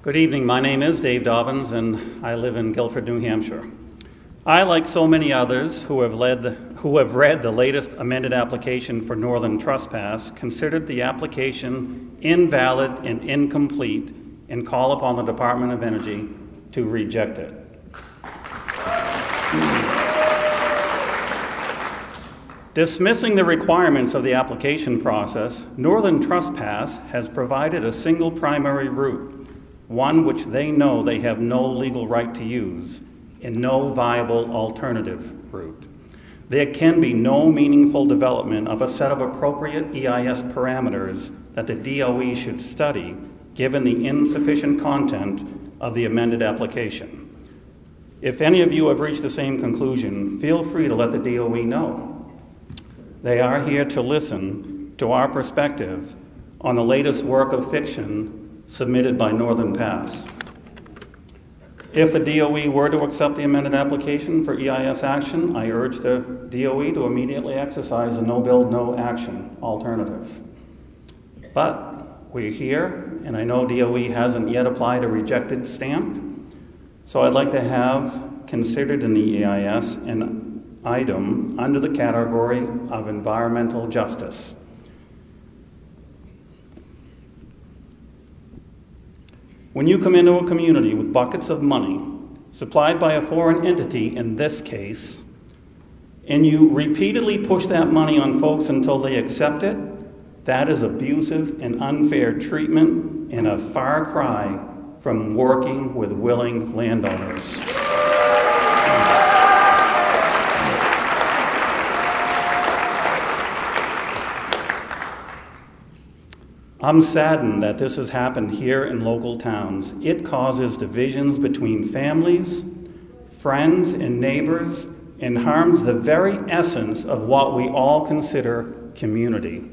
Good evening. My name is Dave Dobbins, and I live in Guilford, New Hampshire. I, like so many others who have read the latest amended application for Northern Trespass, considered the application invalid and incomplete and call upon the Department of Energy to reject it. Dismissing the requirements of the application process, Northern Trespass has provided a single primary route, one which they know they have no legal right to use, and no viable alternative route. There can be no meaningful development of a set of appropriate EIS parameters that the DOE should study, given the insufficient content of the amended application. If any of you have reached the same conclusion, feel free to let the DOE know. They are here to listen to our perspective on the latest work of fiction submitted by Northern Pass. If the DOE were to accept the amended application for EIS action, I urge the DOE to immediately exercise a no-build, no-action alternative. But we're here, and I know DOE hasn't yet applied a rejected stamp, so I'd like to have considered in the EIS an item under the category of environmental justice. When you come into a community with buckets of money, supplied by a foreign entity in this case, and you repeatedly push that money on folks until they accept it, that is abusive and unfair treatment and a far cry from working with willing landowners. I'm saddened that this has happened here in local towns. It causes divisions between families, friends, and neighbors, and harms the very essence of what we all consider community.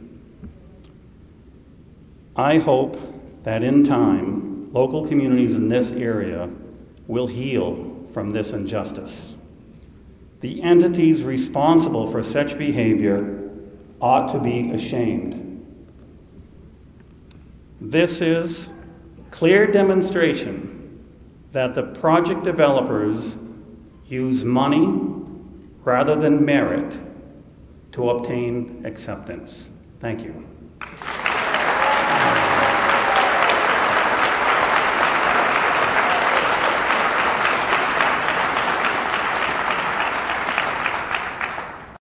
I hope that in time, local communities in this area will heal from this injustice. The entities responsible for such behavior ought to be ashamed. This is clear demonstration that the project developers use money rather than merit to obtain acceptance. Thank you.